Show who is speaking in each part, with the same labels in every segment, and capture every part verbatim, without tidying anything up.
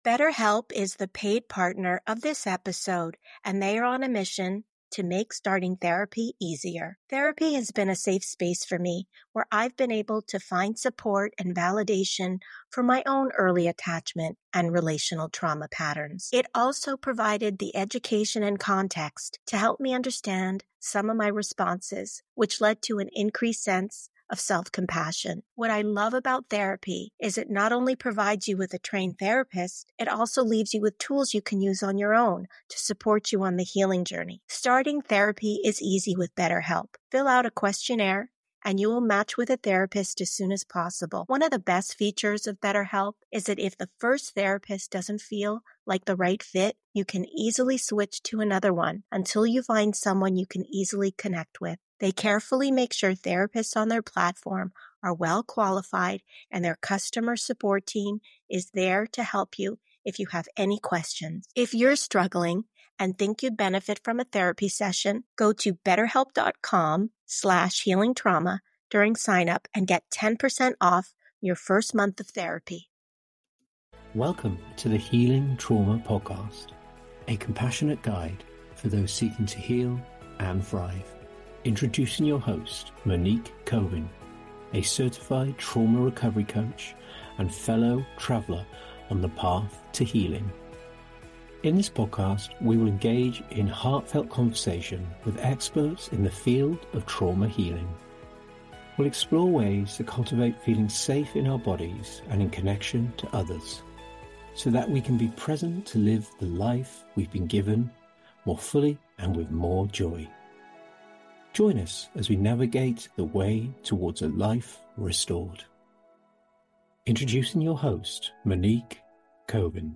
Speaker 1: BetterHelp is the paid partner of this episode, and they are on a mission to make starting therapy easier. Therapy has been a safe space for me where I've been able to find support and validation for my own early attachment and relational trauma patterns. It also provided the education and context to help me understand some of my responses, which led to an increased sense of self-compassion. What I love about therapy is it not only provides you with a trained therapist, it also leaves you with tools you can use on your own to support you on the healing journey. Starting therapy is easy with BetterHelp. Fill out a questionnaire and you will match with a therapist as soon as possible. One of the best features of BetterHelp is that if the first therapist doesn't feel like the right fit, you can easily switch to another one until you find someone you can easily connect with. They carefully make sure therapists on their platform are well qualified and their customer support team is there to help you if you have any questions. If you're struggling and think you'd benefit from a therapy session, go to betterhelp.com slash healing trauma during sign up and get ten percent off your first month of therapy.
Speaker 2: Welcome to the Healing Trauma Podcast, a compassionate guide for those seeking to heal and thrive. Introducing your host, Monique Coven, a certified trauma recovery coach and fellow traveler on the path to healing. In this podcast, we will engage in heartfelt conversation with experts in the field of trauma healing. We'll explore ways to cultivate feeling safe in our bodies and in connection to others, so that we can be present to live the life we've been given more fully and with more joy. Join us as we navigate the way towards a life restored. Introducing your host, Monique Coven.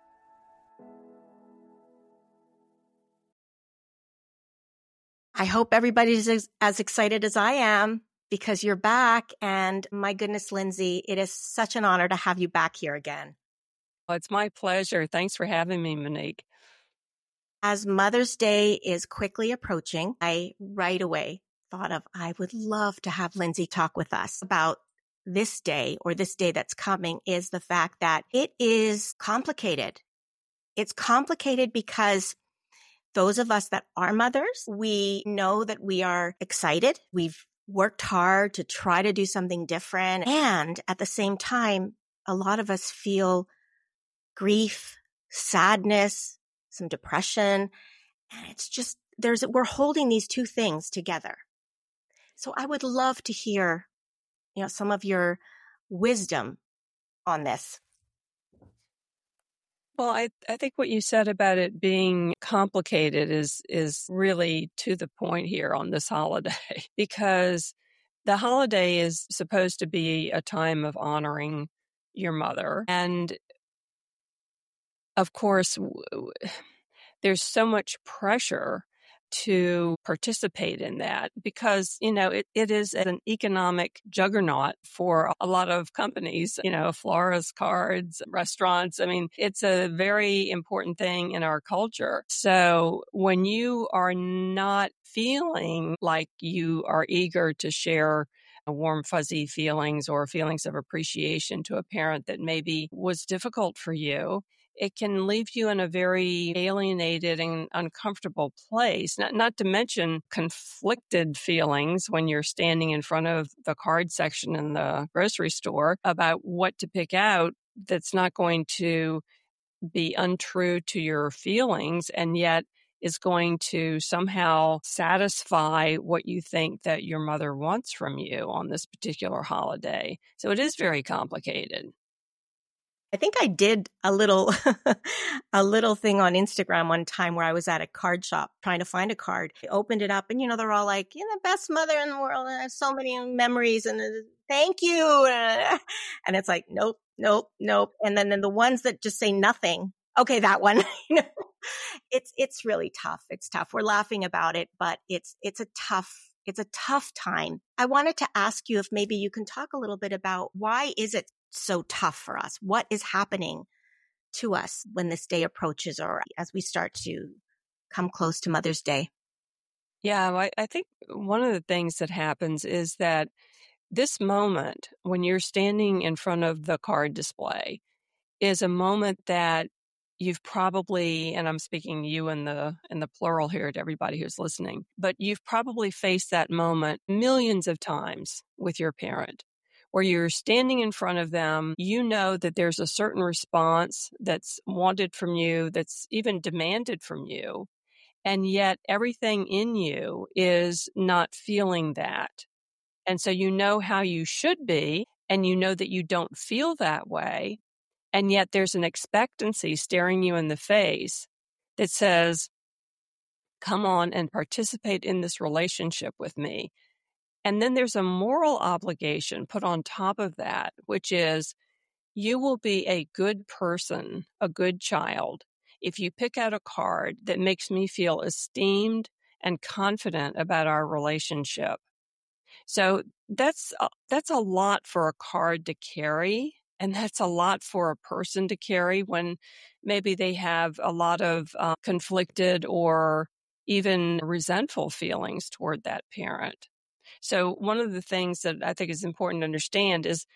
Speaker 1: I hope everybody's as, as excited as I am because you're back. And my goodness, Lindsay, it is such an honor to have you back here again.
Speaker 3: Well, it's my pleasure. Thanks for having me, Monique.
Speaker 1: As Mother's Day is quickly approaching, I right away thought of, I would love to have Lindsay talk with us about this day or this day that's coming is the fact that it is complicated. It's complicated because those of us that are mothers, we know that we are excited. We've worked hard to try to do something different. And at the same time, a lot of us feel grief, sadness, some depression. And it's just, there's, we're holding these two things together. So I would love to hear, you know, some of your wisdom on this.
Speaker 3: Well, I, I think what you said about it being complicated is, is really to the point here on this holiday, because the holiday is supposed to be a time of honoring your mother. And of course, there's so much pressure to participate in that because, you know, it, it is an economic juggernaut for a lot of companies, you know, florists, cards, restaurants. I mean, it's a very important thing in our culture. So when you are not feeling like you are eager to share warm, fuzzy feelings or feelings of appreciation to a parent that maybe was difficult for you, it can leave you in a very alienated and uncomfortable place, not, not to mention conflicted feelings when you're standing in front of the card section in the grocery store about what to pick out that's not going to be untrue to your feelings and yet is going to somehow satisfy what you think that your mother wants from you on this particular holiday. So it is very complicated.
Speaker 1: I think I did a little, a little thing on Instagram one time where I was at a card shop trying to find a card. I opened it up and, you know, they're all like, you're the best mother in the world. And I have so many memories and uh, thank you. And it's like, nope, nope, nope. And then, then the ones that just say nothing. Okay, that one, you know, it's, it's really tough. It's tough. We're laughing about it, but it's, it's a tough, it's a tough time. I wanted to ask you if maybe you can talk a little bit about why is it so tough for us? What is happening to us when this day approaches or as we start to come close to Mother's Day?
Speaker 3: Yeah, I, I think one of the things that happens is that this moment when you're standing in front of the card display is a moment that you've probably, and I'm speaking you in the in the plural here to everybody who's listening, but you've probably faced that moment millions of times with your parent, where you're standing in front of them. You know that there's a certain response that's wanted from you, that's even demanded from you, and yet everything in you is not feeling that. And so you know how you should be, and you know that you don't feel that way. And yet there's an expectancy staring you in the face that says, come on and participate in this relationship with me. And then there's a moral obligation put on top of that, which is you will be a good person, a good child, if you pick out a card that makes me feel esteemed and confident about our relationship. So that's a, that's a lot for a card to carry. And that's a lot for a person to carry when maybe they have a lot of uh, conflicted or even resentful feelings toward that parent. So one of the things that I think is important to understand is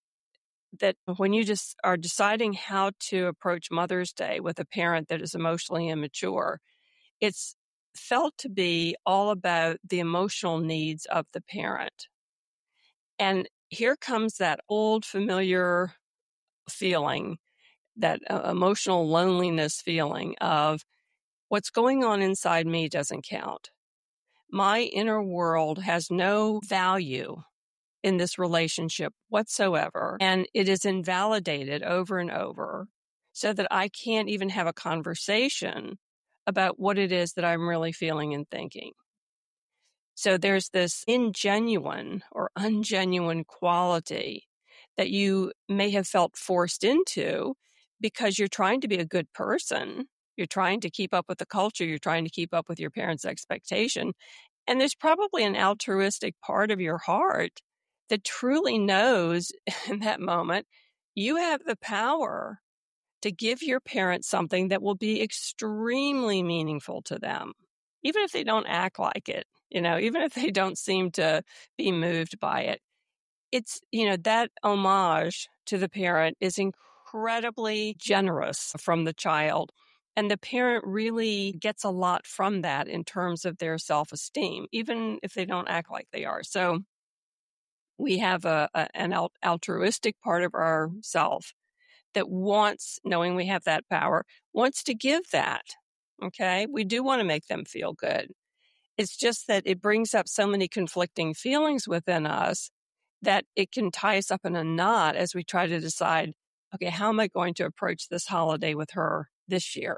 Speaker 3: that when you just are deciding how to approach Mother's Day with a parent that is emotionally immature, it's felt to be all about the emotional needs of the parent. And here comes that old familiar feeling, that uh, emotional loneliness feeling of what's going on inside me doesn't count. My inner world has no value in this relationship whatsoever, and it is invalidated over and over so that I can't even have a conversation about what it is that I'm really feeling and thinking. So there's this ingenuine or ungenuine quality that you may have felt forced into because you're trying to be a good person. You're trying to keep up with the culture. You're trying to keep up with your parents' expectation. And there's probably an altruistic part of your heart that truly knows in that moment, you have the power to give your parents something that will be extremely meaningful to them, even if they don't act like it, you know, even if they don't seem to be moved by it. It's, you know, that homage to the parent is incredibly generous from the child. And the parent really gets a lot from that in terms of their self-esteem, even if they don't act like they are. So we have a, a an altruistic part of ourself that wants, knowing we have that power, wants to give that. Okay. We do want to make them feel good. It's just that it brings up so many conflicting feelings within us that it can tie us up in a knot as we try to decide, okay, how am I going to approach this holiday with her this year?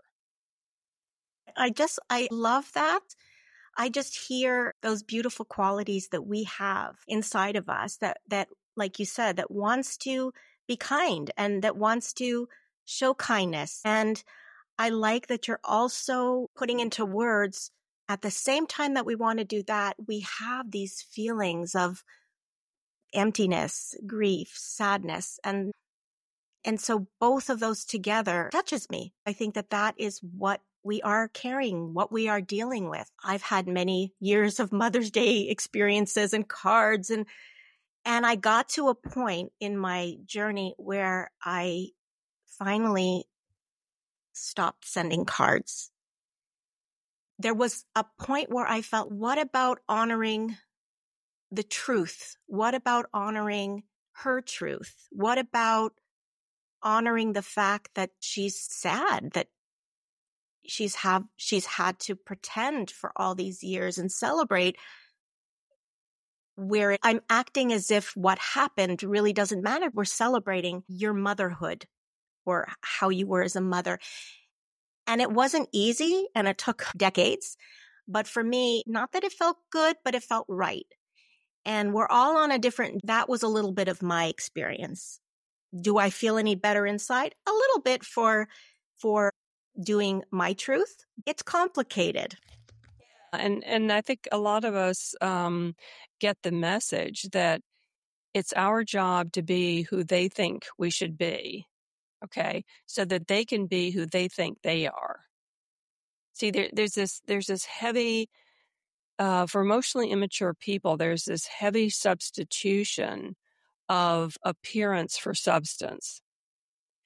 Speaker 1: I just, I love that. I just hear those beautiful qualities that we have inside of us that, that, like you said, that wants to be kind and that wants to show kindness. And I like that you're also putting into words at the same time that we want to do that, we have these feelings of emptiness, grief, sadness. And, and so both of those together touches me. I think that that is what we are carrying, what we are dealing with. I've had many years of Mother's Day experiences and cards, and and I got to a point in my journey where I finally stopped sending cards. There was a point where I felt, what about honoring the truth? What about honoring her truth? What about honoring the fact that she's sad, that she's have she's had to pretend for all these years and celebrate, where I'm acting as if what happened really doesn't matter. We're celebrating your motherhood or how you were as a mother. And it wasn't easy and it took decades. But for me, not that it felt good, but it felt right. And we're all on a different, that was a little bit of my experience. Do I feel any better inside? A little bit for, for doing my truth. It's complicated.
Speaker 3: And and I think a lot of us um, get the message that it's our job to be who they think we should be, okay, so that they can be who they think they are. See, there, there's this there's this heavy, uh, for emotionally immature people, there's this heavy substitution of appearance for substance.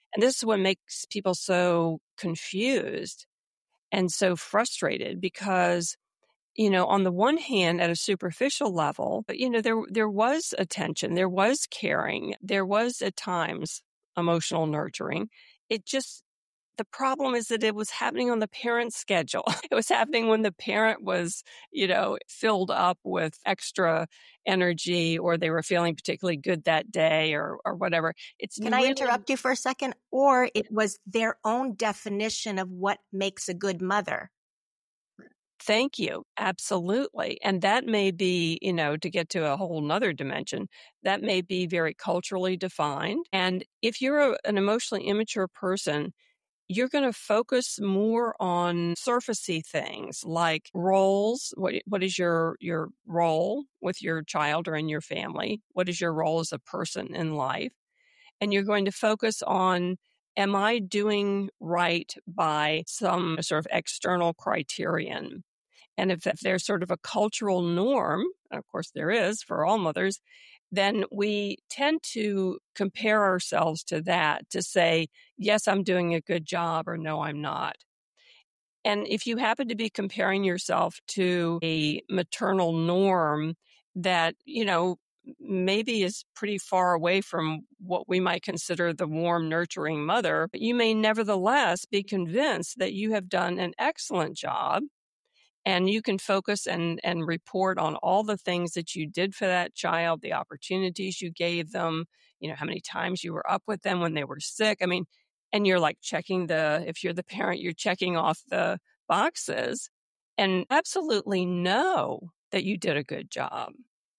Speaker 3: And this is what makes people so confused and so frustrated because, you know, on the one hand, at a superficial level, you know, there there was attention, there was caring, there was at times emotional nurturing. It just the problem is that it was happening on the parent's schedule. It was happening when the parent was, you know, filled up with extra energy or they were feeling particularly good that day or or whatever. It's
Speaker 1: Can I
Speaker 3: really
Speaker 1: interrupt you for a second? Or it was their own definition of what makes a good mother.
Speaker 3: Thank you. Absolutely. And that may be, you know, to get to a whole nother dimension, that may be very culturally defined. And if you're a, an emotionally immature person, you're going to focus more on surfacey things like roles. What what is your your role with your child or in your family? What is your role as a person in life? And you're going to focus on, am I doing right by some sort of external criterion? And if, if there's sort of a cultural norm, and of course there is for all mothers, then we tend to compare ourselves to that to say, yes, I'm doing a good job, or no, I'm not. And if you happen to be comparing yourself to a maternal norm that, you know, maybe is pretty far away from what we might consider the warm, nurturing mother, but you may nevertheless be convinced that you have done an excellent job. And you can focus and, and report on all the things that you did for that child, the opportunities you gave them, you know, how many times you were up with them when they were sick. I mean, and you're like checking the, if you're the parent, you're checking off the boxes and absolutely know that you did a good job.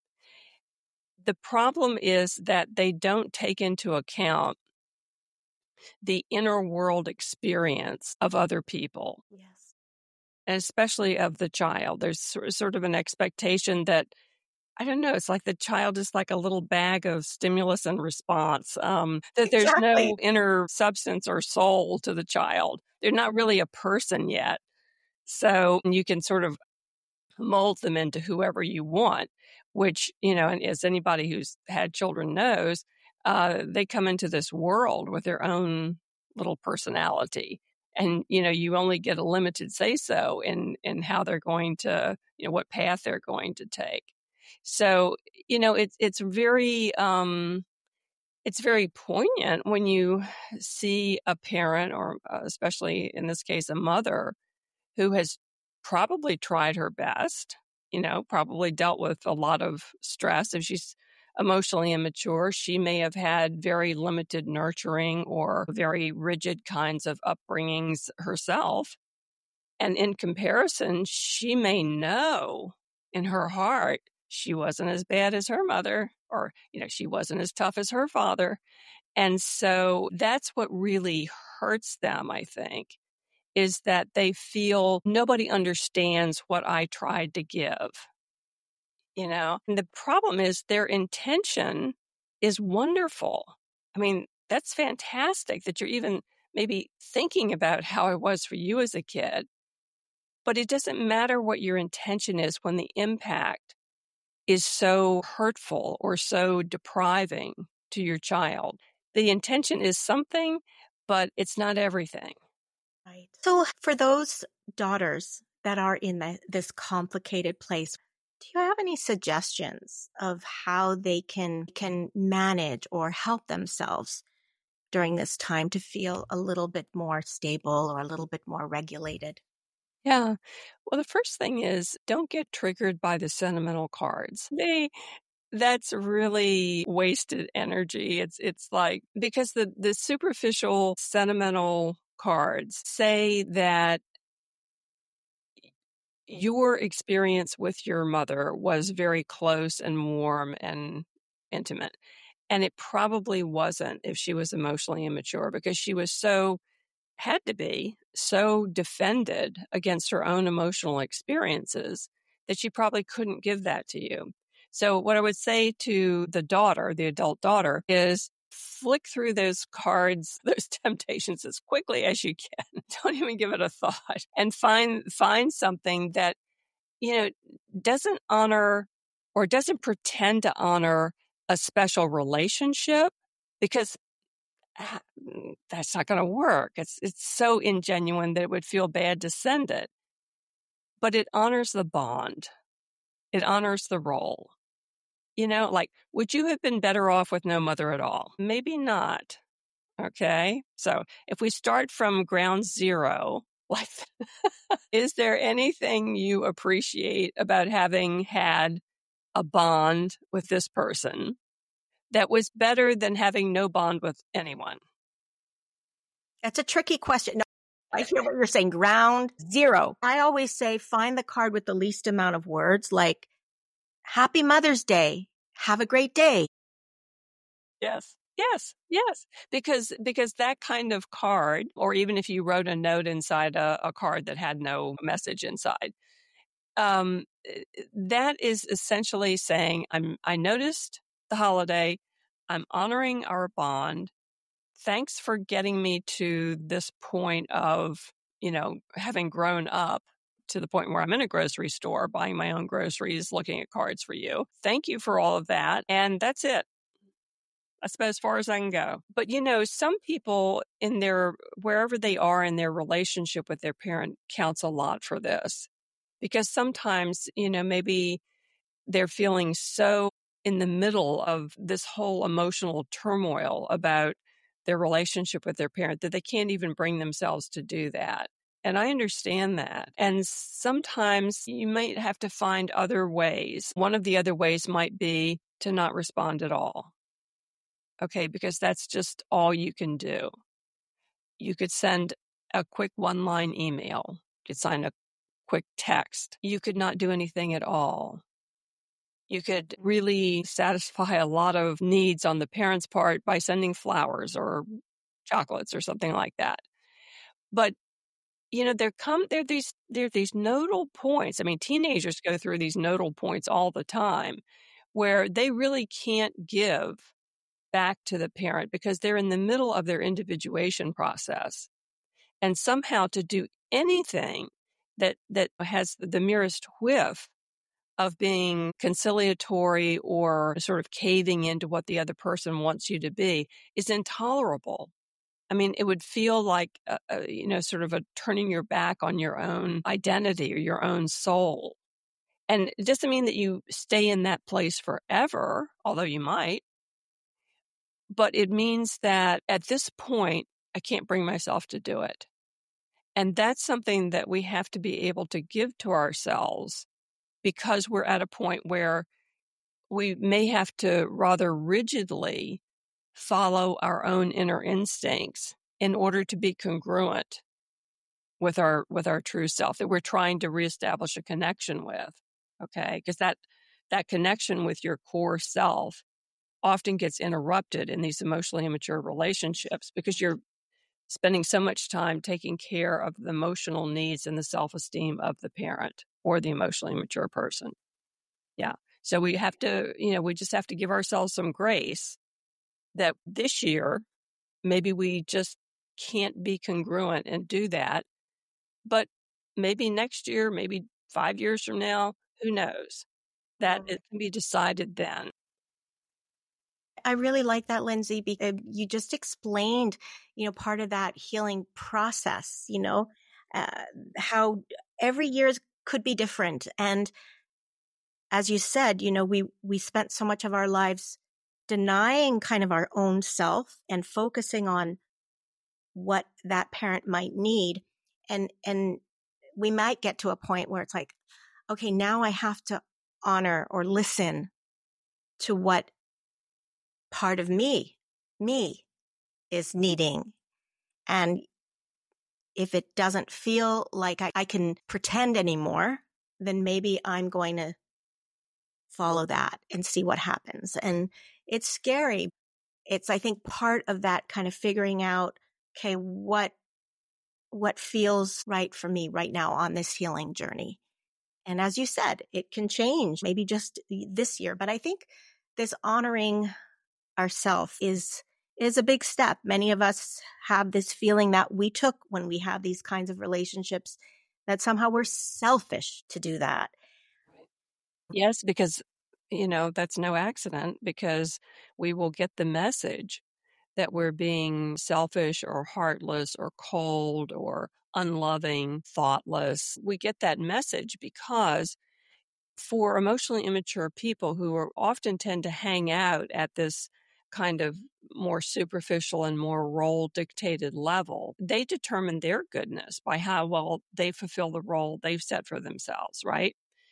Speaker 3: The problem is that they don't take into account the inner world experience of other people.
Speaker 1: Yes.
Speaker 3: And especially of the child. There's sort of an expectation that, I don't know, it's like the child is like a little bag of stimulus and response, um, that there's
Speaker 1: Exactly.
Speaker 3: no inner substance or soul to the child. They're not really a person yet. So you can sort of mold them into whoever you want, which, you know, and as anybody who's had children knows, uh, they come into this world with their own little personality. And, you know, you only get a limited say so in, in how they're going to, you know, what path they're going to take. So, you know, it's, it's very, um, it's very poignant when you see a parent or uh, especially in this case, a mother who has probably tried her best, you know, probably dealt with a lot of stress. If she's emotionally immature, she may have had very limited nurturing or very rigid kinds of upbringings herself. And in comparison, she may know in her heart she wasn't as bad as her mother, or, you know, she wasn't as tough as her father. And so that's what really hurts them, I think, is that they feel nobody understands what I tried to give, you know? And the problem is their intention is wonderful. I mean, that's fantastic that you're even maybe thinking about how it was for you as a kid, but it doesn't matter what your intention is when the impact is so hurtful or so depriving to your child. The intention is something, but it's not everything.
Speaker 1: Right. So for those daughters that are in the, this complicated place, do you have any suggestions of how they can can manage or help themselves during this time to feel a little bit more stable or a little bit more regulated?
Speaker 3: Yeah. Well, the first thing is don't get triggered by the sentimental cards. They that's really wasted energy. It's it's like because the the superficial sentimental cards say that your experience with your mother was very close and warm and intimate. And it probably wasn't if she was emotionally immature because she was so had to be so defended against her own emotional experiences that she probably couldn't give that to you. So what I would say to the daughter, the adult daughter, is flick through those cards, those temptations as quickly as you can. Don't even give it a thought and find, find something that, you know, doesn't honor or doesn't pretend to honor a special relationship, because that's not going to work. It's, it's so ingenuine that it would feel bad to send it. But it honors the bond. It honors the role. You know, like, would you have been better off with no mother at all? Maybe not. Okay. So if we start from ground zero, like, is there anything you appreciate about having had a bond with this person that was better than having no bond with anyone?
Speaker 1: That's a tricky question. No, I hear what you're saying. Ground zero. I always say find the card with the least amount of words, like Happy Mother's Day. Have a great day.
Speaker 3: Yes. Yes. Yes. Because, because that kind of card, or even if you wrote a note inside a, a card that had no message inside, um, that is essentially saying, I'm, I noticed the holiday. I'm honoring our bond. Thanks for getting me to this point of, you know, having grown up to the point where I'm in a grocery store, buying my own groceries, looking at cards for you. Thank you for all of that. And that's it. That's about as far as I can go. But, you know, some people in their, wherever they are in their relationship with their parent counts a lot for this. Because sometimes, you know, maybe they're feeling so in the middle of this whole emotional turmoil about their relationship with their parent that they can't even bring themselves to do that. And I understand that. And sometimes you might have to find other ways. One of the other ways might be to not respond at all. Okay, because that's just all you can do. You could send a quick one-line email. You could send a quick text. You could not do anything at all. You could really satisfy a lot of needs on the parent's part by sending flowers or chocolates or something like that. But, you know, there come there are these there are these nodal points. I mean, teenagers go through these nodal points all the time where they really can't give back to the parent because they're in the middle of their individuation process. And somehow to do anything that that has the merest whiff of being conciliatory or sort of caving into what the other person wants you to be is intolerable. I mean, it would feel like, a, a, you know, sort of a turning your back on your own identity or your own soul. And it doesn't mean that you stay in that place forever, although you might. But it means that at this point, I can't bring myself to do it. And that's something that we have to be able to give to ourselves because we're at a point where we may have to rather rigidly follow our own inner instincts in order to be congruent with our with our true self that we're trying to reestablish a connection with. Okay, because that that connection with your core self often gets interrupted in these emotionally immature relationships because you're spending so much time taking care of the emotional needs and the self-esteem of the parent or the emotionally immature person. Yeah. So we have to, you know, we just have to give ourselves some grace that this year, maybe we just can't be congruent and do that. But maybe next year, maybe five years from now, who knows? That it can be decided then.
Speaker 1: I really like that, Lindsay, because you just explained, you know, part of that healing process, you know, uh, how every year could be different. And as you said, you know, we, we spent so much of our lives denying kind of our own self and focusing on what that parent might need. And, and we might get to a point where it's like, okay, now I have to honor or listen to what part of me, me is needing. And if it doesn't feel like I, I can pretend anymore, then maybe I'm going to follow that and see what happens. And it's scary. It's, I think, part of that kind of figuring out, okay, what, what feels right for me right now on this healing journey. And as you said, it can change maybe just this year, but I think this honoring ourself is is a big step. Many of us have this feeling that we took when we have these kinds of relationships, that somehow we're selfish to do that.
Speaker 3: Yes, because, you know, that's no accident, because we will get the message that we're being selfish or heartless or cold or unloving, thoughtless. We get that message because for emotionally immature people who are often tend to hang out at this kind of more superficial and more role dictated level, they determine their goodness by how well they fulfill the role they've set for themselves, right?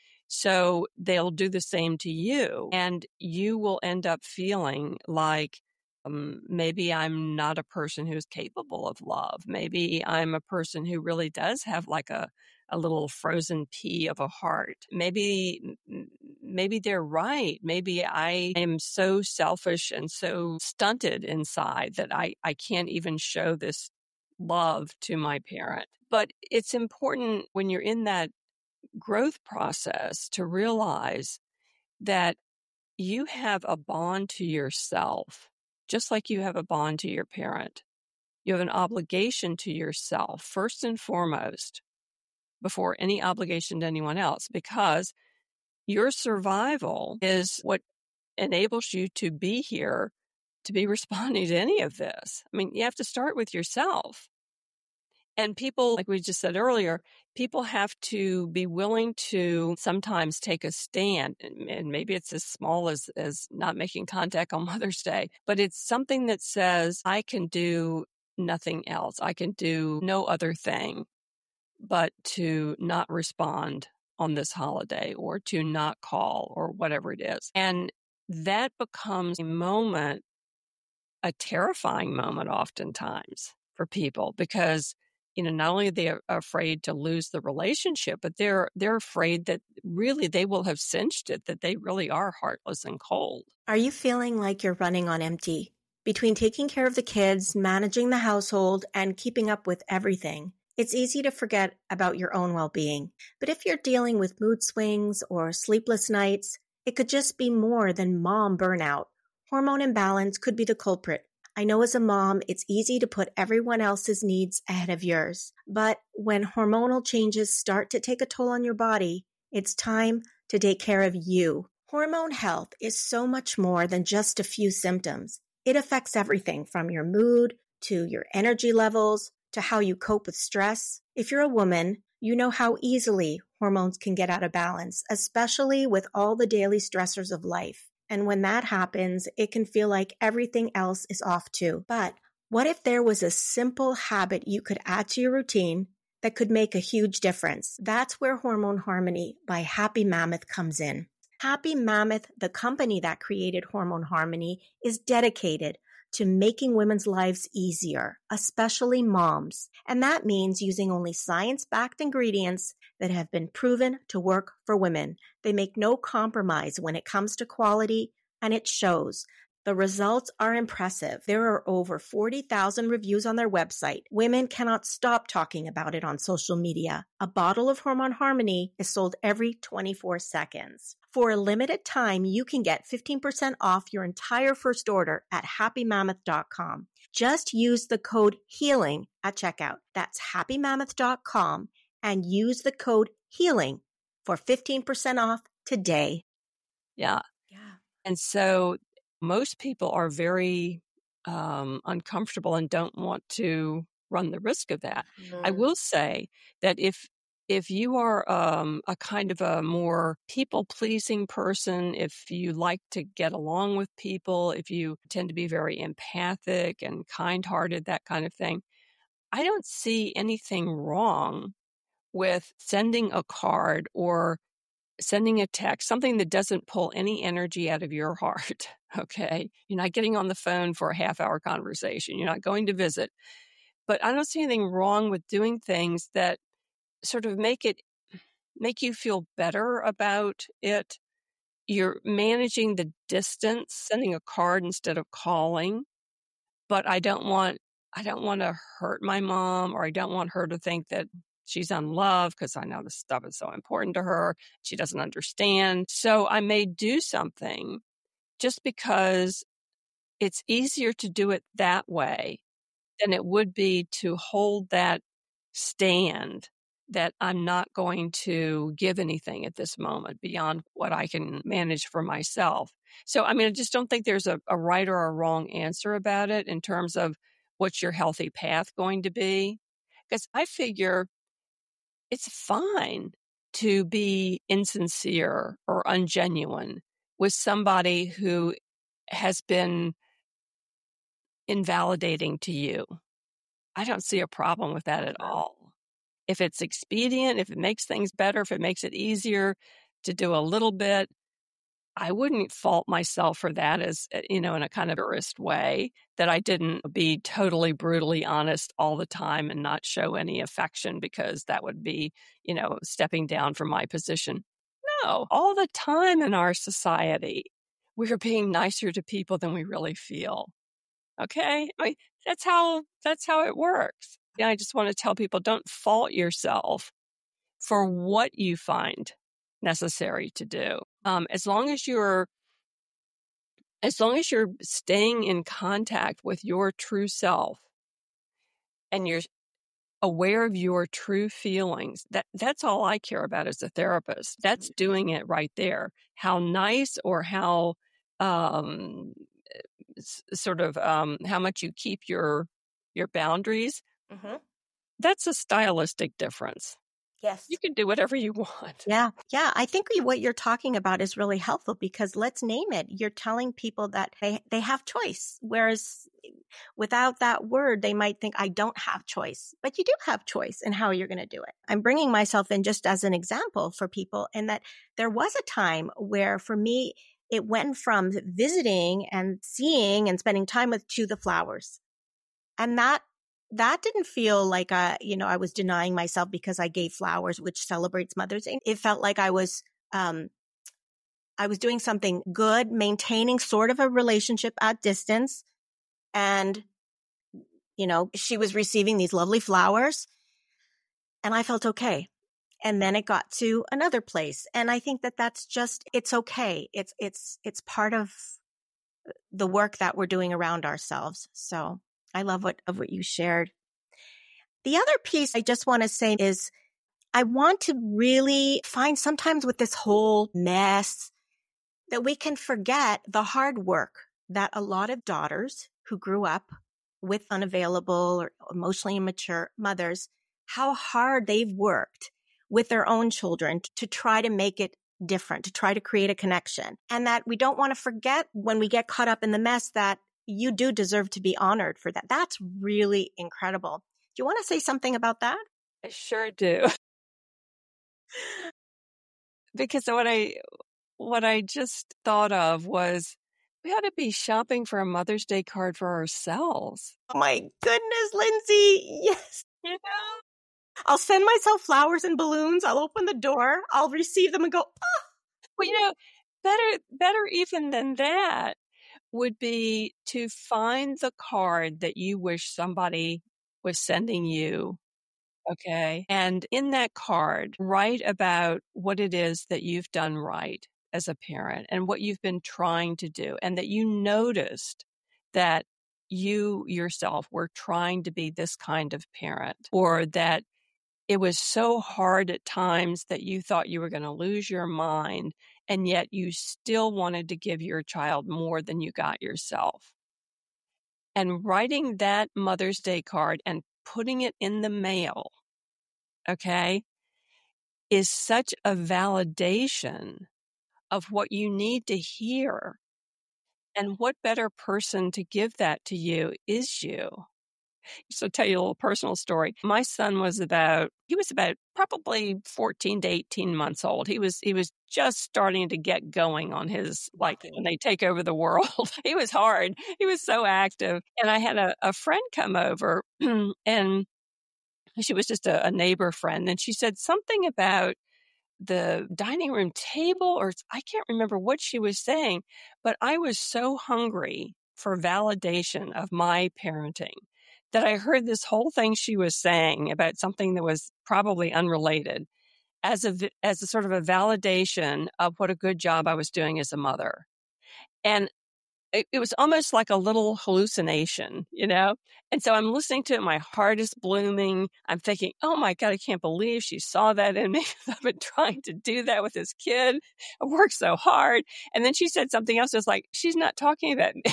Speaker 3: So they'll do the same to you, and you will end up feeling like um, maybe I'm not a person who's capable of love. Maybe I'm a person who really does have like a, a little frozen pea of a heart. Maybe, maybe they're right. Maybe I am so selfish and so stunted inside that I, I can't even show this love to my parent. But it's important when you're in that growth process to realize that you have a bond to yourself, just like you have a bond to your parent. You have an obligation to yourself, first and foremost, before any obligation to anyone else, because your survival is what enables you to be here, to be responding to any of this. I mean, you have to start with yourself. And people, like we just said earlier, people have to be willing to sometimes take a stand. And maybe it's as small as, as not making contact on Mother's Day, but it's something that says, I can do nothing else. I can do no other thing but to not respond on this holiday or to not call or whatever it is. And that becomes a moment, a terrifying moment oftentimes for people because you know, not only are they afraid to lose the relationship, but they're they're afraid that really they will have cinched it, that they really are heartless and cold.
Speaker 1: Are you feeling like you're running on empty? Between taking care of the kids, managing the household, and keeping up with everything, it's easy to forget about your own well-being. But if you're dealing with mood swings or sleepless nights, it could just be more than mom burnout. Hormone imbalance could be the culprit. I know as a mom, it's easy to put everyone else's needs ahead of yours. But when hormonal changes start to take a toll on your body, it's time to take care of you. Hormone health is so much more than just a few symptoms. It affects everything from your mood to your energy levels to how you cope with stress. If you're a woman, you know how easily hormones can get out of balance, especially with all the daily stressors of life. And when that happens, it can feel like everything else is off too. But what if there was a simple habit you could add to your routine that could make a huge difference? That's where Hormone Harmony by Happy Mammoth comes in. Happy Mammoth, the company that created Hormone Harmony, is dedicated to making women's lives easier, especially moms. And that means using only science-backed ingredients that have been proven to work for women. They make no compromise when it comes to quality, and it shows. The results are impressive. There are over forty thousand reviews on their website. Women cannot stop talking about it on social media. A bottle of Hormone Harmony is sold every twenty-four seconds. For a limited time, you can get fifteen percent off your entire first order at happy mammoth dot com. Just use the code HEALING at checkout. That's happy mammoth dot com and use the code HEALING for fifteen percent off today.
Speaker 3: Yeah.
Speaker 1: Yeah.
Speaker 3: And so most people are very um, uncomfortable and don't want to run the risk of that. Mm. I will say that if if you are um, a kind of a more people-pleasing person, if you like to get along with people, if you tend to be very empathic and kind-hearted, that kind of thing, I don't see anything wrong with sending a card or sending a text, something that doesn't pull any energy out of your heart, okay? You're not getting on the phone for a half-hour conversation. You're not going to visit. But I don't see anything wrong with doing things that sort of make it, make you feel better about it. You're managing the distance, sending a card instead of calling. But I don't want, I don't want to hurt my mom, or I don't want her to think that she's unloved because I know this stuff is so important to her. She doesn't understand. So I may do something just because it's easier to do it that way than it would be to hold that stand that I'm not going to give anything at this moment beyond what I can manage for myself. So, I mean, I just don't think there's a, a right or a wrong answer about it in terms of what's your healthy path going to be. Because I figure it's fine to be insincere or ungenuine with somebody who has been invalidating to you. I don't see a problem with that at all. If it's expedient, if it makes things better, if it makes it easier to do a little bit, I wouldn't fault myself for that as, you know, in a kind of tourist way, that I didn't be totally brutally honest all the time and not show any affection because that would be, you know, stepping down from my position. No, all the time in our society, we're being nicer to people than we really feel. Okay? I mean, that's how, that's how it works. Yeah, I just want to tell people, don't fault yourself for what you find necessary to do. Um, as long as you're, as long as you're staying in contact with your true self and you're aware of your true feelings, that that's all I care about as a therapist. That's doing it right there. How nice or how, um, s- sort of, um, how much you keep your, your boundaries.
Speaker 1: Mm-hmm.
Speaker 3: That's a stylistic difference.
Speaker 1: Yes.
Speaker 3: You can do whatever you want.
Speaker 1: Yeah. Yeah. I think what you're talking about is really helpful because let's name it. You're telling people that they, they have choice. Whereas without that word, they might think I don't have choice, but you do have choice in how you're going to do it. I'm bringing myself in just as an example for people in that there was a time where for me, it went from visiting and seeing and spending time with to the flowers. And that That didn't feel like I, you know, I was denying myself because I gave flowers, which celebrates Mother's Day. It felt like I was, um, I was doing something good, maintaining sort of a relationship at distance. And, you know, she was receiving these lovely flowers and I felt okay. And then it got to another place. And I think that that's just, it's okay. It's, it's, it's part of the work that we're doing around ourselves. So I love what, of what you shared. The other piece I just want to say is I want to really find sometimes with this whole mess that we can forget the hard work that a lot of daughters who grew up with unavailable or emotionally immature mothers, how hard they've worked with their own children to try to make it different, to try to create a connection. And that we don't want to forget when we get caught up in the mess that you do deserve to be honored for that. That's really incredible. Do you want to say something about that?
Speaker 3: I sure do. Because what I what I just thought of was we ought to be shopping for a Mother's Day card for ourselves.
Speaker 1: Oh my goodness, Lindsay. Yes.
Speaker 3: You know?
Speaker 1: I'll send myself flowers and balloons. I'll open the door. I'll receive them and go, oh.
Speaker 3: Well, you know, better better even than that would be to find the card that you wish somebody was sending you. Okay. And in that card, write about what it is that you've done right as a parent and what you've been trying to do, and that you noticed that you yourself were trying to be this kind of parent, or that it was so hard at times that you thought you were going to lose your mind, and yet you still wanted to give your child more than you got yourself. And writing that Mother's Day card and putting it in the mail, okay, is such a validation of what you need to hear. And what better person to give that to you is you. So I'll tell you a little personal story. My son was about, he was about probably fourteen to eighteen months old. He was, he was just starting to get going on his, like when they take over the world. He was hard. He was so active. And I had a, a friend come over and she was just a, a neighbor friend. And she said something about the dining room table, or I can't remember what she was saying, but I was so hungry for validation of my parenting that I heard this whole thing she was saying about something that was probably unrelated as a, as a sort of a validation of what a good job I was doing as a mother. And it, it was almost like a little hallucination, you know? And so I'm listening to it. My heart is blooming. I'm thinking, oh my God, I can't believe she saw that in me. I've been trying to do that with this kid. I worked so hard. And then she said something else. It's like, she's not talking about me.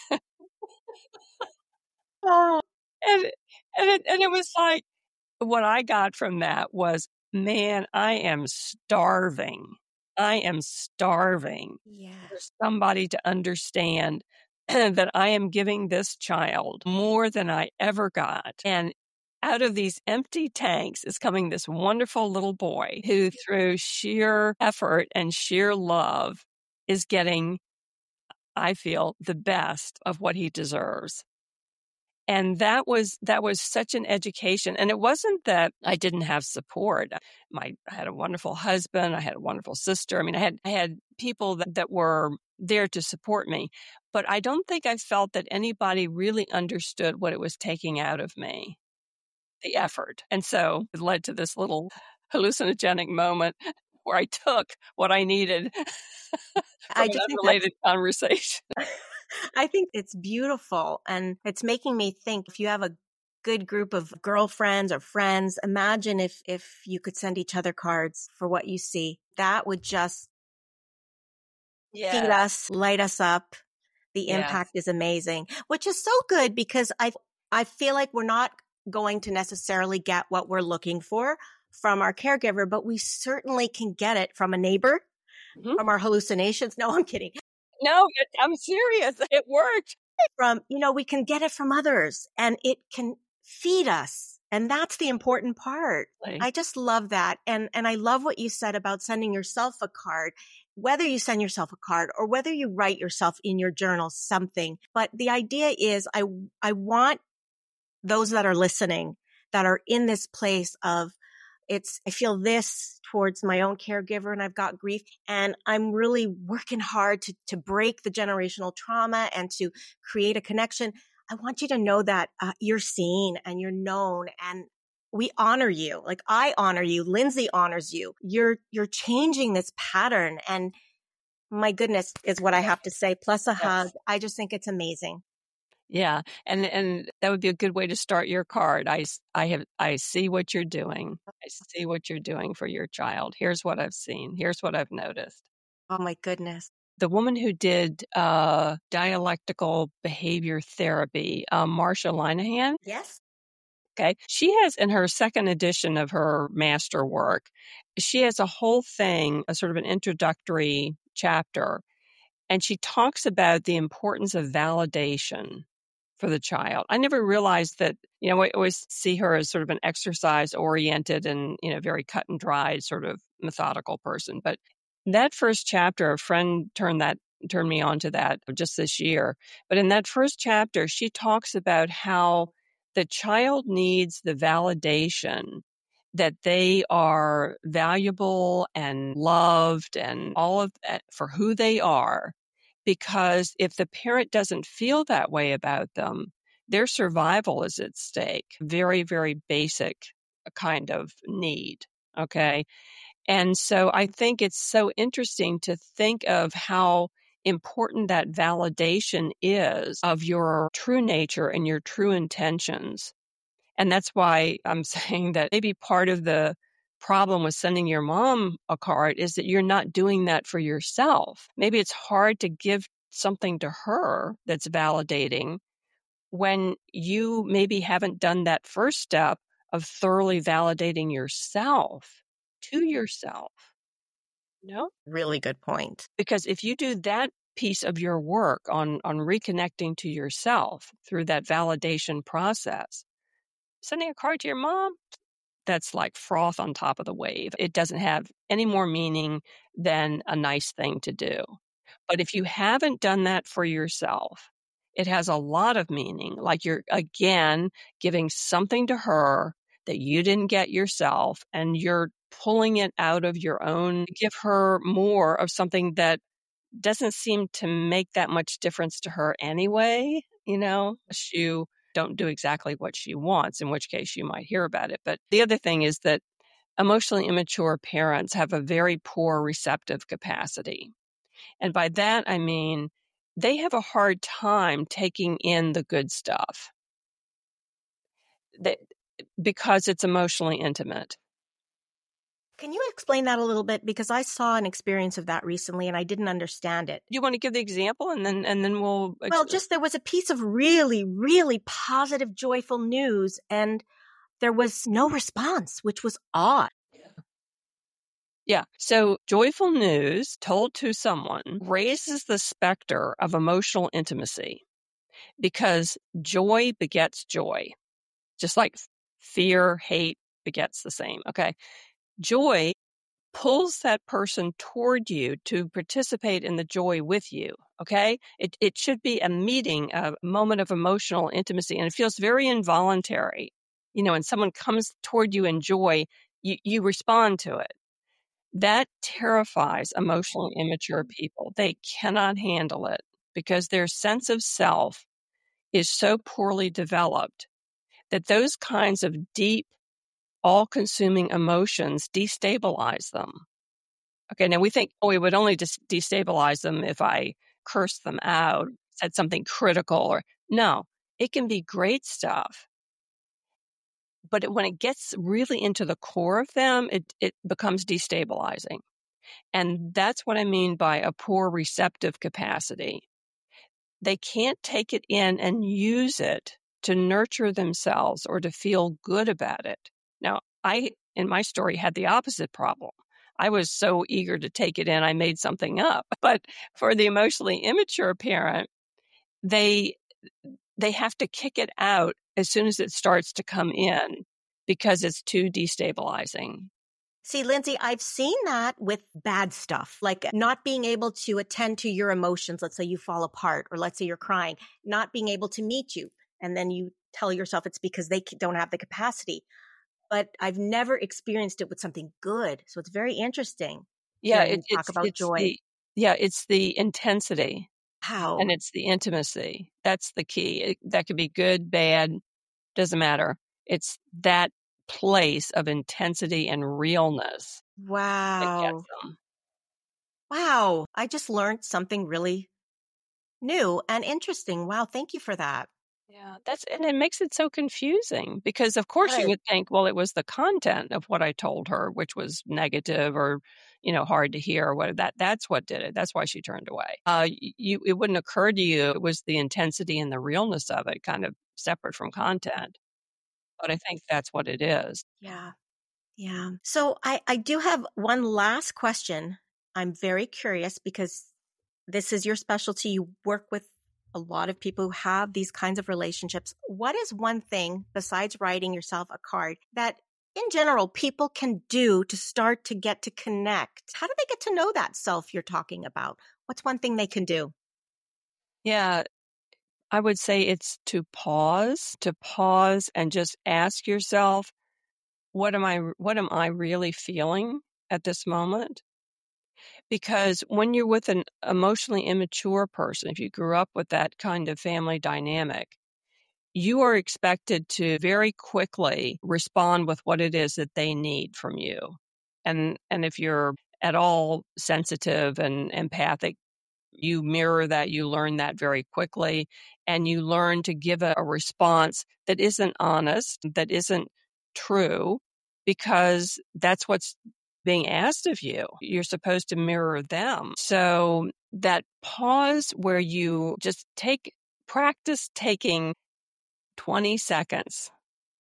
Speaker 1: Oh,
Speaker 3: and, and, it, and it was like, what I got from that was, man, I am starving. I am starving
Speaker 1: yeah.
Speaker 3: for somebody to understand that I am giving this child more than I ever got. And out of these empty tanks is coming this wonderful little boy who, through sheer effort and sheer love, is getting, I feel, the best of what he deserves. And that was, that was such an education. And it wasn't that I didn't have support. My, I had a wonderful husband. I had a wonderful sister. I mean, I had, I had people that, that were there to support me, but I don't think I felt that anybody really understood what it was taking out of me, the effort. And so it led to this little hallucinogenic moment where I took what I needed from
Speaker 1: I
Speaker 3: an
Speaker 1: just think
Speaker 3: unrelated conversation.
Speaker 1: I think it's beautiful, and it's making me think, if you have a good group of girlfriends or friends, imagine if if you could send each other cards for what you see. That would just
Speaker 3: Yeah.
Speaker 1: feed us, light us up. The
Speaker 3: Yes.
Speaker 1: impact is amazing, which is so good, because I I feel like we're not going to necessarily get what we're looking for from our caregiver, but we certainly can get it from a neighbor,
Speaker 3: Mhm.
Speaker 1: from our hallucinations. No, I'm kidding.
Speaker 3: No, it, I'm serious. It worked.
Speaker 1: From, you know, we can get it from others, and it can feed us. And that's the important part.
Speaker 3: Like,
Speaker 1: I just love that. And, and I love what you said about sending yourself a card, whether you send yourself a card or whether you write yourself in your journal something. But the idea is, I, I want those that are listening, that are in this place of, it's, I feel this towards my own caregiver, and I've got grief, and I'm really working hard to, to break the generational trauma and to create a connection. I want you to know that uh, you're seen and you're known, and we honor you. Like, I honor you. Lindsay honors you. You're, you're changing this pattern, and my goodness is what I have to say. Plus a
Speaker 3: yes.
Speaker 1: hug. I just think it's amazing.
Speaker 3: Yeah. And, and that would be a good way to start your card. I, I have, I see what you're doing. I see what you're doing for your child. Here's what I've seen. Here's what I've noticed.
Speaker 1: Oh my goodness.
Speaker 3: The woman who did uh, dialectical behavior therapy, um, Marsha Linehan.
Speaker 1: Yes.
Speaker 3: Okay. She has, in her second edition of her master work, she has a whole thing, a sort of an introductory chapter, and she talks about the importance of validation for the child. I never realized that, you know, I always see her as sort of an exercise oriented and, you know, very cut and dried sort of methodical person. But that first chapter, a friend turned that, turned me on to that just this year. But in that first chapter, she talks about how the child needs the validation that they are valuable and loved and all of that for who they are. Because if the parent doesn't feel that way about them, their survival is at stake. Very, very basic kind of need. Okay. And so I think it's so interesting to think of how important that validation is of your true nature and your true intentions. And that's why I'm saying that maybe part of the problem with sending your mom a card is that you're not doing that for yourself. Maybe it's hard to give something to her that's validating when you maybe haven't done that first step of thoroughly validating yourself to yourself. No?
Speaker 1: Really good point.
Speaker 3: Because if you do that piece of your work on, on reconnecting to yourself through that validation process, sending a card to your mom, that's like froth on top of the wave. It doesn't have any more meaning than a nice thing to do. But if you haven't done that for yourself, it has a lot of meaning. Like you're, again, giving something to her that you didn't get yourself, and you're pulling it out of your own, give her more of something that doesn't seem to make that much difference to her anyway. You know, you don't do exactly what she wants, in which case you might hear about it. But the other thing is that emotionally immature parents have a very poor receptive capacity. And by that, I mean, they have a hard time taking in the good stuff that, because it's emotionally intimate.
Speaker 1: Can you explain that a little bit? Because I saw an experience of that recently and I didn't understand it.
Speaker 3: You want to give the example and then and then we'll...
Speaker 1: Well, just there was a piece of really, really positive, joyful news and there was no response, which was odd.
Speaker 3: Yeah. So joyful news told to someone raises the specter of emotional intimacy because joy begets joy, just like fear, hate begets the same. Okay. Joy pulls that person toward you to participate in the joy with you. Okay. It, it should be a meeting, a moment of emotional intimacy, and it feels very involuntary. You know, when someone comes toward you in joy, you, you respond to it. That terrifies emotionally immature people. They cannot handle it because their sense of self is so poorly developed that those kinds of deep, all-consuming emotions destabilize them. Okay, now we think, oh, it would only just destabilize them if I cursed them out, said something critical, or no, it can be great stuff. But it, when it gets really into the core of them, it, it becomes destabilizing. And that's what I mean by a poor receptive capacity. They can't take it in and use it to nurture themselves or to feel good about it. Now, I, in my story, had the opposite problem. I was so eager to take it in, I made something up. But for the emotionally immature parent, they they have to kick it out as soon as it starts to come in because it's too destabilizing.
Speaker 1: See, Lindsay, I've seen that with bad stuff, like not being able to attend to your emotions. Let's say you fall apart, or let's say you're crying, not being able to meet you. And then you tell yourself it's because they don't have the capacity. But I've never experienced it with something good. So it's very interesting.
Speaker 3: Yeah,
Speaker 1: it,
Speaker 3: it,
Speaker 1: talk
Speaker 3: it's,
Speaker 1: about
Speaker 3: it's
Speaker 1: joy.
Speaker 3: The, yeah, it's the intensity.
Speaker 1: How?
Speaker 3: And it's the intimacy. That's the key. It, that could be good, bad, doesn't matter. It's that place of intensity and realness.
Speaker 1: Wow.
Speaker 3: That gets them.
Speaker 1: Wow. I just learned something really new and interesting. Wow. Thank you for that.
Speaker 3: Yeah, that's, and it makes it so confusing because of course
Speaker 1: Right.
Speaker 3: you would think, well, it was the content of what I told her, which was negative or, you know, hard to hear or what that, that's what did it. That's why she turned away. Uh, you, it wouldn't occur to you. It was the intensity and the realness of it, kind of separate from content. But I think that's what it is.
Speaker 1: Yeah. Yeah. So I, I do have one last question. I'm very curious because this is your specialty. You work with a lot of people who have these kinds of relationships. What is one thing besides writing yourself a card that in general people can do to start to get to connect? How do they get to know that self you're talking about? What's one thing they can do?
Speaker 3: Yeah, I would say it's to pause, to pause and just ask yourself, what am I, what am I really feeling at this moment? Because when you're with an emotionally immature person, if you grew up with that kind of family dynamic, you are expected to very quickly respond with what it is that they need from you. And, and if you're at all sensitive and empathic, you mirror that, you learn that very quickly, and you learn to give a, a response that isn't honest, that isn't true, because that's what's being asked of you. You're supposed to mirror them. So that pause where you just take, practice taking twenty seconds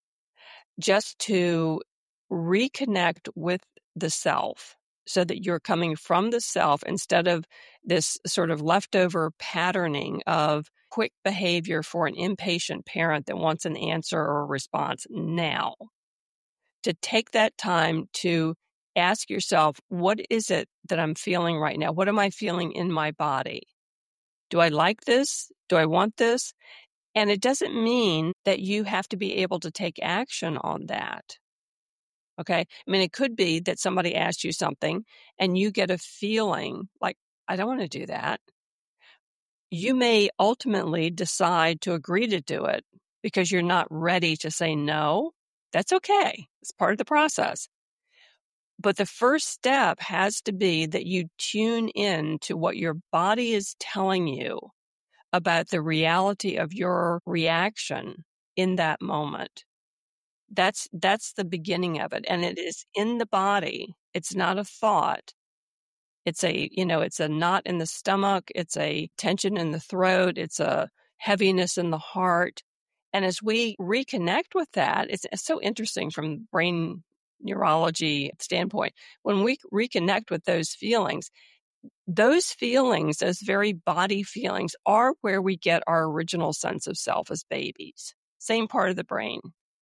Speaker 3: just to reconnect with the self so that you're coming from the self instead of this sort of leftover patterning of quick behavior for an impatient parent that wants an answer or a response now. To take that time to ask yourself, what is it that I'm feeling right now? What am I feeling in my body? Do I like this? Do I want this? And it doesn't mean that you have to be able to take action on that. Okay. I mean, it could be that somebody asked you something and you get a feeling like, I don't want to do that. You may ultimately decide to agree to do it because you're not ready to say no. That's okay. It's part of the process. But the first step has to be that you tune in to what your body is telling you about the reality of your reaction in that moment. That's that's the beginning of it. And it is in the body. It's not a thought. It's a, you know, it's a knot in the stomach. It's a tension in the throat. It's a heaviness in the heart. And as we reconnect with that, it's, it's so interesting from brain neurology standpoint. When we reconnect with those feelings, those feelings, those very body feelings, are where we get our original sense of self as babies. Same part of the brain.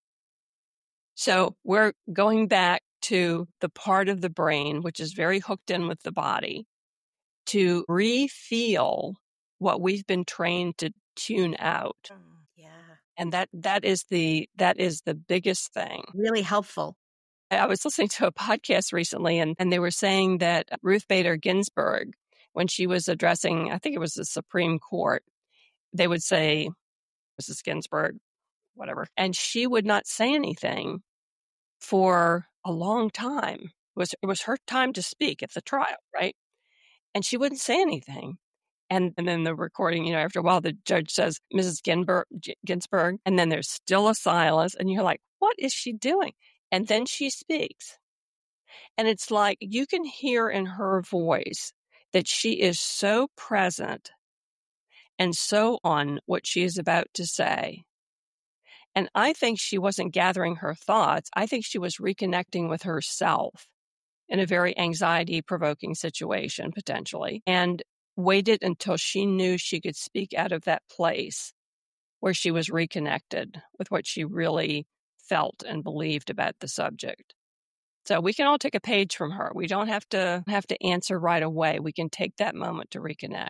Speaker 3: So we're going back to the part of the brain which is very hooked in with the body to re-feel what we've been trained to tune out.
Speaker 1: Mm, yeah.
Speaker 3: And that that is the that is the biggest thing.
Speaker 1: Really helpful.
Speaker 3: I was listening to a podcast recently, and, and they were saying that Ruth Bader Ginsburg, when she was addressing, I think it was the Supreme Court, they would say, Missus Ginsburg, whatever, and she would not say anything for a long time. It was, it was her time to speak at the trial, right? And she wouldn't say anything. And, and then the recording, you know, after a while, the judge says, Missus Ginsburg, Ginsburg, and then there's still a silence, and you're like, what is she doing? And then she speaks. And it's like you can hear in her voice that she is so present and so on what she is about to say. And I think she wasn't gathering her thoughts. I think she was reconnecting with herself in a very anxiety-provoking situation, potentially, and waited until she knew she could speak out of that place where she was reconnected with what she really felt and believed about the subject. So we can all take a page from her. We don't have to have to answer right away. We can take that moment to reconnect.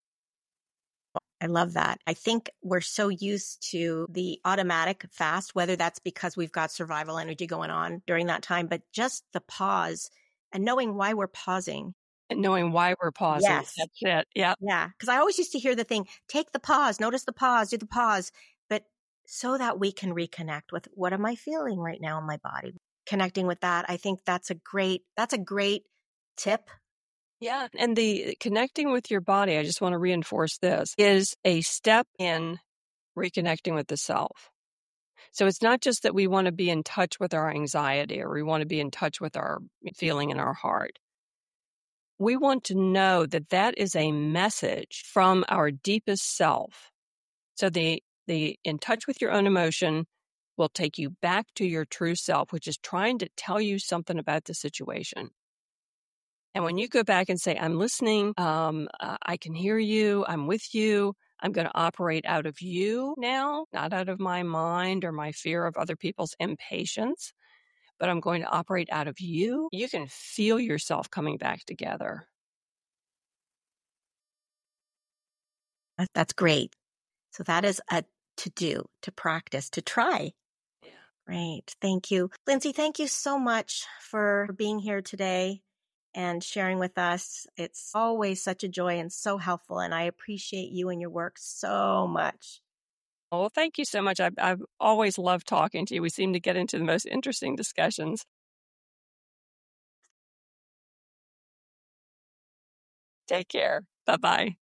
Speaker 1: I love that. I think we're so used to the automatic fast, whether that's because we've got survival energy going on during that time, but just the pause and knowing why we're pausing.
Speaker 3: And knowing why we're pausing.
Speaker 1: Yes.
Speaker 3: That's it. Yeah.
Speaker 1: Yeah. Because I always used to hear the thing, take the pause, notice the pause, do the pause, but so that we can reconnect with what am I feeling right now in my body? Connecting with that. I think that's a great, that's a great tip.
Speaker 3: Yeah. And the connecting with your body, I just want to reinforce this, is a step in reconnecting with the self. So it's not just that we want to be in touch with our anxiety or we want to be in touch with our feeling in our heart. We want to know that that is a message from our deepest self. So the, the in touch with your own emotion will take you back to your true self, which is trying to tell you something about the situation. And when you go back and say, I'm listening, um, uh, I can hear you, I'm with you, I'm going to operate out of you now, not out of my mind or my fear of other people's impatience, but I'm going to operate out of you. You can feel yourself coming back together.
Speaker 1: That's great. So that is a to do, to practice, to try.
Speaker 3: Yeah.
Speaker 1: Great. Thank you. Lindsay, thank you so much for being here today and sharing with us. It's always such a joy and so helpful, and I appreciate you and your work so much.
Speaker 3: Oh, thank you so much. I've, I've always loved talking to you. We seem to get into the most interesting discussions. Take care. Bye-bye.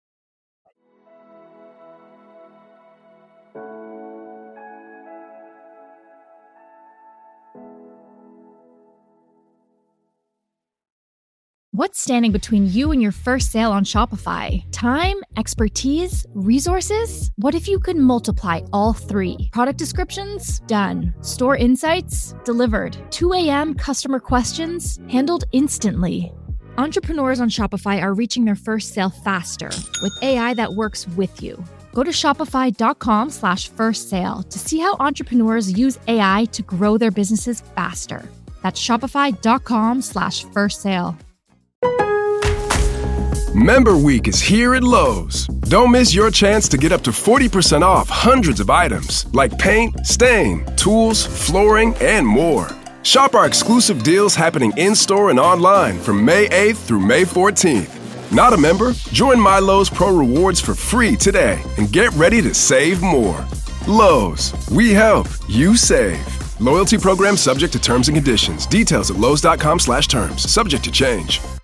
Speaker 4: What's standing between you and your first sale on Shopify? Time, expertise, resources? What if you could multiply all three? Product descriptions? Done. Store insights? Delivered. two a.m. customer questions? Handled instantly. Entrepreneurs on Shopify are reaching their first sale faster with A I that works with you. Go to shopify.com slash first sale to see how entrepreneurs use A I to grow their businesses faster. That's shopify.com slash first sale.
Speaker 5: Member Week is here at Lowe's. Don't miss your chance to get up to forty percent off hundreds of items like paint, stain, tools, flooring, and more. Shop our exclusive deals happening in-store and online from May eighth through May fourteenth. Not a member? Join My Lowe's Pro Rewards for free today and get ready to save more. Lowe's, we help, you save. Loyalty program subject to terms and conditions. Details at lowes.com slash terms. Subject to change.